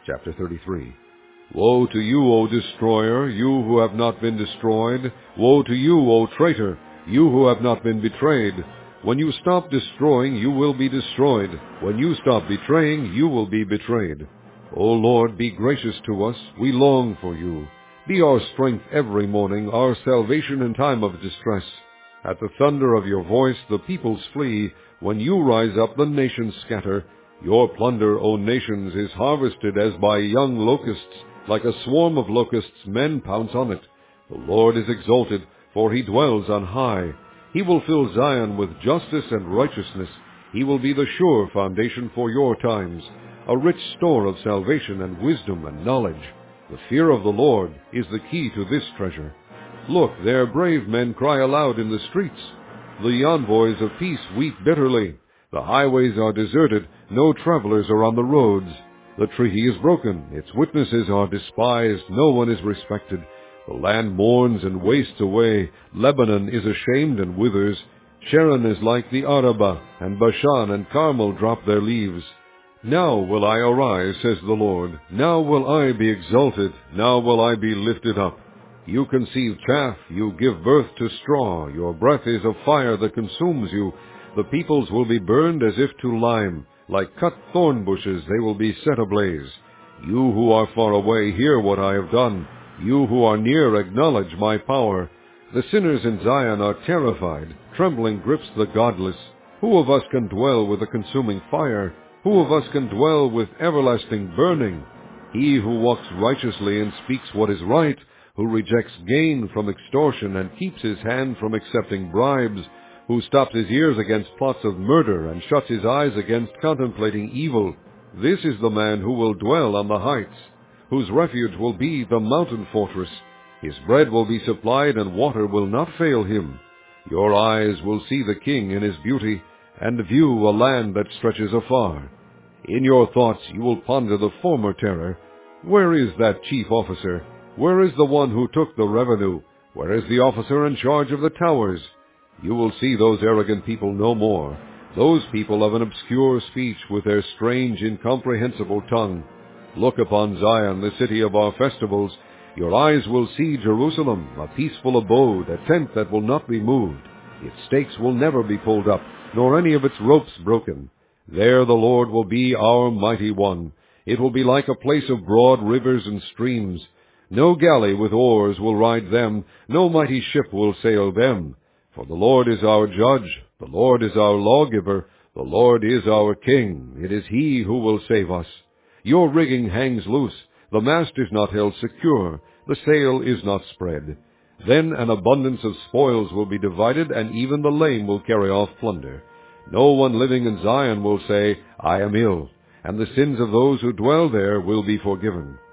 Chapter 33. Woe to you, O destroyer, you who have not been destroyed! Woe to you, O traitor, you who have not been betrayed! When you stop destroying, you will be destroyed. When you stop betraying, you will be betrayed. O Lord, be gracious to us. We long for you. Be our strength every morning, our salvation in time of distress. At the thunder of your voice, the peoples flee. When you rise up, the nations scatter. Your plunder, O nations, is harvested as by young locusts. Like a swarm of locusts, men pounce on it. The Lord is exalted, for he dwells on high. He will fill Zion with justice and righteousness. He will be the sure foundation for your times, a rich store of salvation and wisdom and knowledge. The fear of the Lord is the key to this treasure. Look, there brave men cry aloud in the streets. The envoys of peace weep bitterly. The highways are deserted, no travelers are on the roads. The treaty is broken, its witnesses are despised, no one is respected. The land mourns and wastes away, Lebanon is ashamed and withers. Sharon is like the Arabah, and Bashan and Carmel drop their leaves. Now will I arise, says the Lord. Now will I be exalted, now will I be lifted up. You conceive chaff, you give birth to straw, your breath is a fire that consumes you. The peoples will be burned as if to lime. Like cut thorn bushes they will be set ablaze. You who are far away, hear what I have done. You who are near, acknowledge my power. The sinners in Zion are terrified. Trembling grips the godless. Who of us can dwell with a consuming fire? Who of us can dwell with everlasting burning? He who walks righteously and speaks what is right, who rejects gain from extortion and keeps his hand from accepting bribes, who stops his ears against plots of murder and shuts his eyes against contemplating evil. This is the man who will dwell on the heights, whose refuge will be the mountain fortress. His bread will be supplied and water will not fail him. Your eyes will see the king in his beauty and view a land that stretches afar. In your thoughts you will ponder the former terror. Where is that chief officer? Where is the one who took the revenue? Where is the officer in charge of the towers? You will see those arrogant people no more, those people of an obscure speech with their strange, incomprehensible tongue. Look upon Zion, the city of our festivals. Your eyes will see Jerusalem, a peaceful abode, a tent that will not be moved. Its stakes will never be pulled up, nor any of its ropes broken. There the Lord will be our mighty one. It will be like a place of broad rivers and streams. No galley with oars will ride them, no mighty ship will sail them. For the Lord is our judge, the Lord is our lawgiver, the Lord is our king. It is he who will save us. Your rigging hangs loose, the mast is not held secure, the sail is not spread. Then an abundance of spoils will be divided, and even the lame will carry off plunder. No one living in Zion will say, I am ill, and the sins of those who dwell there will be forgiven.